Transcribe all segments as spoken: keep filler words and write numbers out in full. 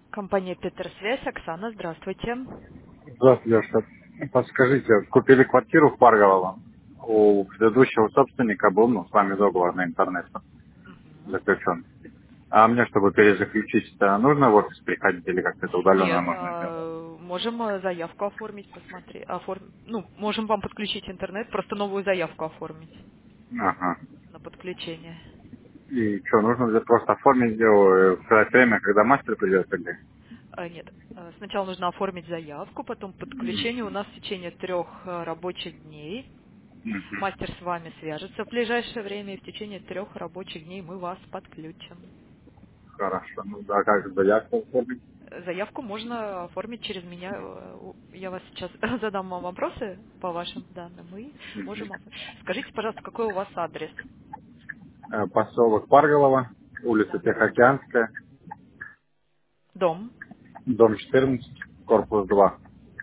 Компания Петерсвязь, Оксана, здравствуйте. Здравствуйте, Леша. Подскажите, купили квартиру в Парголово. У предыдущего собственника был, ну, с вами договор на интернет Мгм. заключен. А мне, чтобы перезаключить, -то нужно в офис приходить или как-то это удаленно Нет, можно сделать? а, можем э, заявку оформить, посмотреть, оформ... ну, можем вам подключить интернет, просто новую заявку оформить Ага. на подключение. И что, нужно для просто оформить дело в то время, когда мастер придет или? А, Нет, э, сначала нужно оформить заявку, потом подключение у нас в течение трех э, рабочих дней. Мгм. Мастер с вами свяжется в ближайшее время, и в течение трех рабочих дней мы вас подключим. Хорошо. Ну да, как заявку оформить? Заявку можно оформить через меня. Э, у- Я вас сейчас задам вам вопросы по вашим данным и можем оформить. Скажите, пожалуйста, какой у вас адрес? Э, Поселок Парголово, улица Да. Тихоокеанская, Дом, дом четырнадцать, корпус два,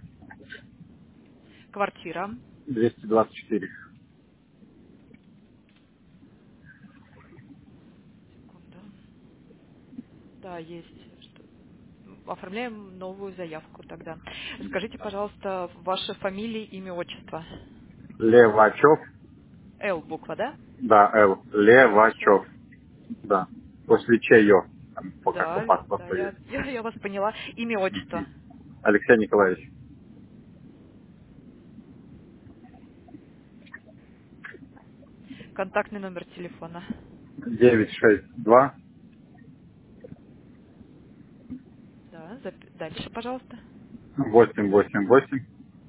квартира. двести двадцать четыре. Секунду. Да, есть. Что- Оформляем новую заявку тогда. Скажите, пожалуйста, ваши фамилии, имя, отчество. Левачев. Л буква, да? Да, Л. Левачев. Левачев. Да. После чаё. Там, по как по Да, да, паспорту я, есть. я, я вас поняла. Имя, отчество. Алексей Николаевич. Контактный номер телефона. девять шесть два Да, зап- дальше, пожалуйста. восемь восемь восемь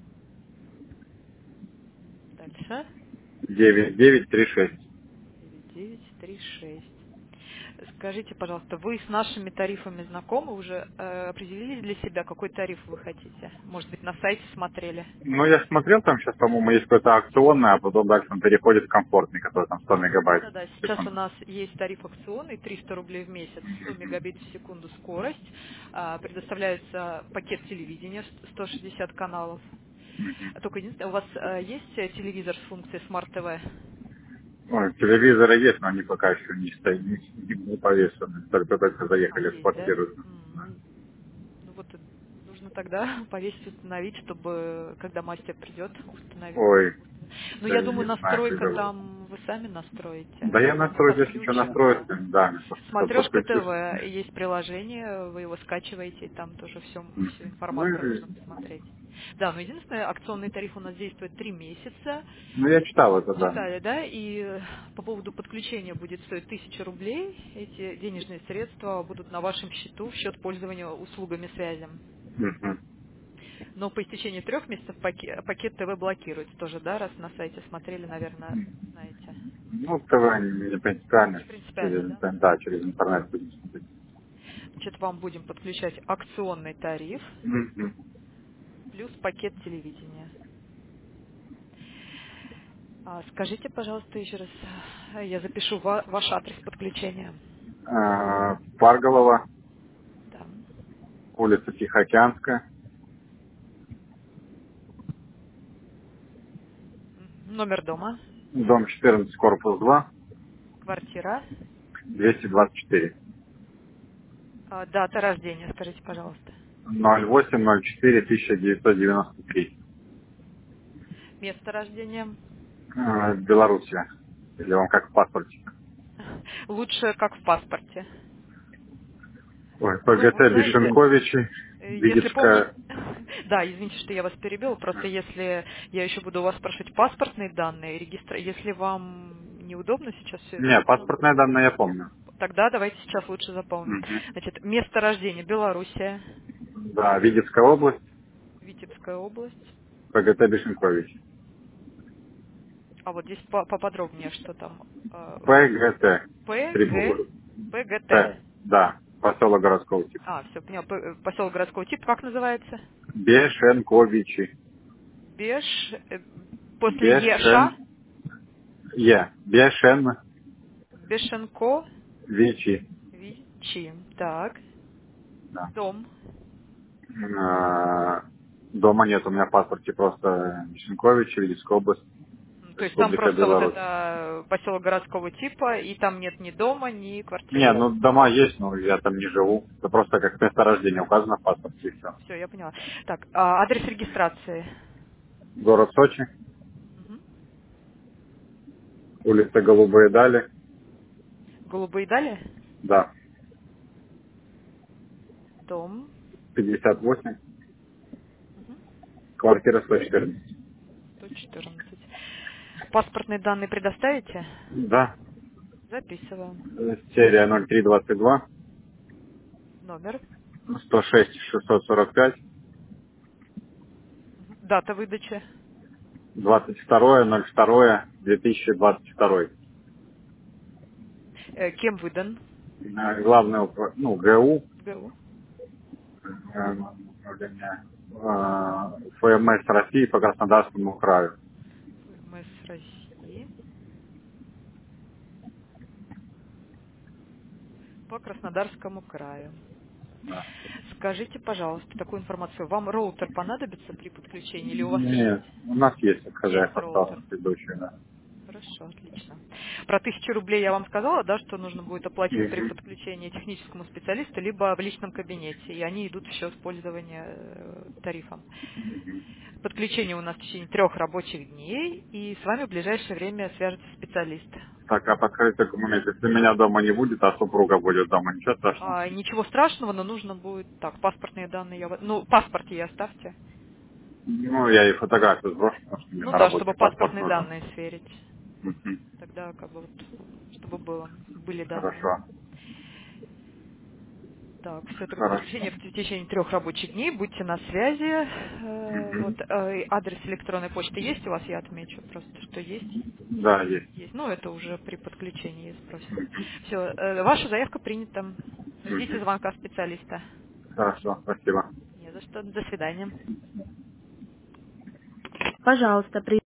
Дальше. девять девять три шесть. девять девять три шесть. Скажите, пожалуйста, вы с нашими тарифами знакомы? Уже э, определились для себя, какой тариф вы хотите? Может быть, на сайте смотрели? Ну, я смотрел, там сейчас, по-моему, есть какой-то акционный, а потом дальше он переходит в комфортный, который там сто мегабайт Да-да-да, в сейчас у секунду. нас есть тариф акционный, триста рублей в месяц, сто мегабит в секунду скорость. А, Предоставляется пакет телевидения, сто шестьдесят каналов. А Только единственное, у вас э, есть э, телевизор с функцией Smart ти ви? Ой, телевизоры есть, но они пока еще не стоят, не, не- не повешены. Только-только А, заехали в есть, да? квартиру. М. Ну вот э, нужно тогда повесить, установить, чтобы когда мастер придет, установить. Ой, Ну, да я я думаю, не знаю, настройка как это. там вы сами настроите. Да я Мы настрою, если что, подключим, настроить, да. да, просто чтобы Смотрешка подключусь. ТВ, есть приложение, вы его скачиваете, и там тоже все, всю Мгм. Ну, информацию и- можно посмотреть. Да, но единственное, акционный тариф у нас действует три месяца. ну, я читал это, да. Читали, да? И э, по поводу подключения будет стоить тысяча рублей. Эти денежные средства будут на вашем счету в счет пользования услугами связи. Мгм. Но по истечении трех месяцев пакет, пакет ТВ блокируется тоже, да, раз на сайте смотрели, наверное, знаете. Ну, ТВ не, не принципиально. Не принципиально, Через да? интернет, да, через интернет будем смотреть. Значит, вам будем подключать акционный тариф Мгм. плюс пакет телевидения. А, скажите, пожалуйста, еще раз, э, я запишу ва- ваш адрес подключения. А, Парголова, Да. улица Тихоокеанская, Мгм. Номер дома, дом четырнадцать, корпус два, квартира, двести двадцать четыре. а, дата рождения, скажите, пожалуйста. ноль восемь ноль четыре тысяча девятьсот девяносто три. Место рождения. А, Белоруссия. Или вам как в паспорте. Лучше, как в паспорте. Ой, Ну, вы ПГТ знаете, Бешенковичи, Э, Если помните, Витебская. да, извините, что я вас перебила, просто если я еще буду у вас спрашивать паспортные данные, регистра, если вам неудобно сейчас все это, Не, паспортные данные я помню. тогда давайте сейчас лучше запомним. Мгм. Значит, место рождения Белоруссия, Да, Витебская область, Витебская область. ПГТ Бешенкович. А вот здесь по- поподробнее, что там. э, ПГТ. Три ПГ, буквы. ПГТ. П. Да, поселок городского типа. А, все, понял. П- Поселок городского типа, как называется? Бешенковичи. Беш, э, после Бешен. Еша, Е. Бешенвичи. Бешенко, Вичи. Так, Да. дом. А, дома нет, у меня в паспорте просто Бешенкович, Витебская область. То есть там Республика просто вот Беларусь. это поселок городского типа, и там нет ни дома, ни Не, квартиры. ну дома есть, но я там не живу. Это просто как место рождения указано в паспорте и все. Все, я поняла. Так, а адрес регистрации? Город Сочи, Мгм. улица Голубые Дали, Голубые дали? да, Дом. пятьдесят восемь, Мгм. квартира сто четырнадцать. сто четырнадцать. Паспортные данные предоставите? Да, Записываем. э, серия ноль три двадцать два, Номер. сто шесть шестьсот сорок пять, Мгм. Дата выдачи. двадцать второе ноль второе две тысячи двадцать второй. Э, кем выдан? Э, Главное, упра- ну, ГУ, ГУ. э, управление, э, ФМС России по Краснодарскому краю. ФМС России. По Краснодарскому краю. Да. Скажите, пожалуйста, такую информацию. Вам роутер понадобится при подключении или у вас есть? Нет, у нас есть от Есть хозяев осталось роутер. предыдущий, да. Хорошо, отлично. Про тысячу рублей я вам сказала, да, что нужно будет оплатить при Мгм. подключении техническому специалисту, либо в личном кабинете, и они идут в счет пользования э, тарифом. Подключение у нас в течение трех рабочих дней, и с вами в ближайшее время свяжется специалист. Так, а подскажите такой момент, если меня дома не будет, а супруга будет дома, ничего страшного? А, ничего страшного, но нужно будет, так, паспортные данные, я, в- ну, паспорт ей оставьте. Ну, я ей фотографию сброшу, потому что мне Ну на да, чтобы рабочий паспорт паспортные нужен. данные сверить. Мгм. Тогда как бы вот, чтобы было, были данные. Хорошо. Так, все, только Хорошо. подключение в течение трех рабочих дней, будьте на связи. Э, Мгм. Вот э, адрес электронной почты есть у вас, я отмечу просто, что есть. Да, есть. Есть. Ну, это уже при подключении спросят. Мгм. Все, ваша заявка принята. Ждите Мгм. звонка специалиста. Хорошо, спасибо. Не за что. До свидания. Пожалуйста, при